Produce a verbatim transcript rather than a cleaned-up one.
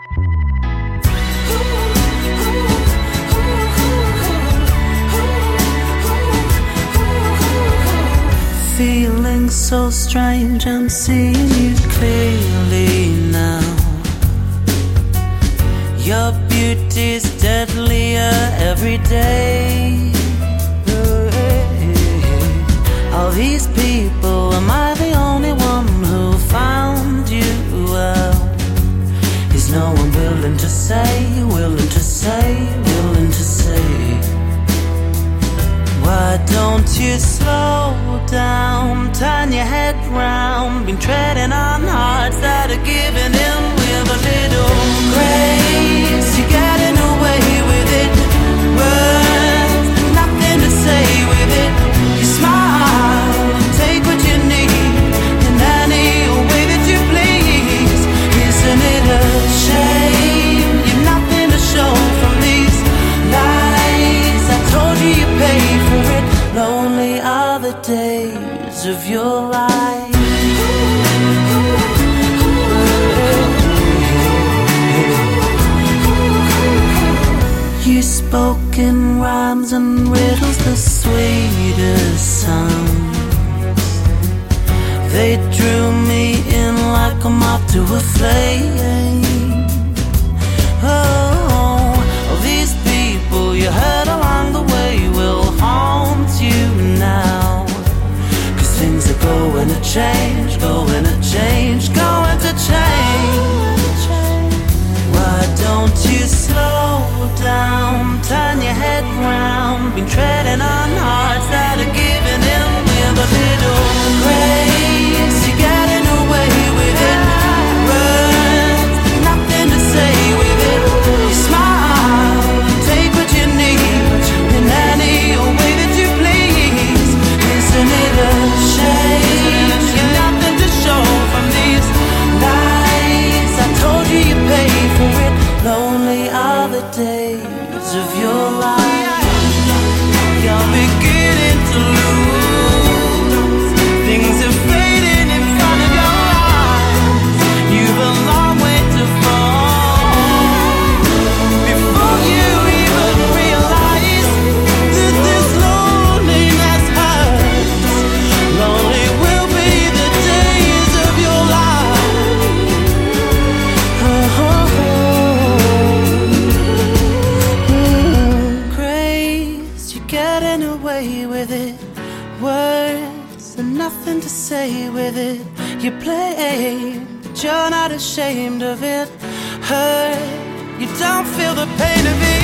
Feeling so strange, I'm seeing you clearly now. Your beauty's deadlier every day. All these people, am I the only one who found you out? Is no one willing to say, willing to say, willing to say? Why don't you slow down, turn your head round? Been treading on hearts that are giving in with a little grace. You're getting away with it, words, nothing to say with it. You smile and take what you need in any way that you please. Isn't it a shame you've nothing to show from these lies? I told you you pay for it. Lonely are the days of your life. You spoke in rhymes and riddles, the sweetest sounds. They drew me in like a moth to a flame. Oh, all these people you heard along the way will haunt you now. Cause things are going to change, going to change, going to change. Why don't you slow down, turn your head round? Been treading on hearts that are giving in with a little grace. You're getting away with it, words, nothing to say with it. You smile and take what you need in any way that you please. Isn't it a shame you've nothing to show from these lies? I told you you pay for it. Lonely are the days of your life. You're beginning to lose. Things are fading in front of your eyes. You've a long way to fall before you even realize that this loneliness hurts. Lonely will be the days of your life. Oh, oh, oh. Grace, you're getting away with it. Words and nothing to say with it. You play, but you're not ashamed of it. Hurt, you don't feel the pain of it.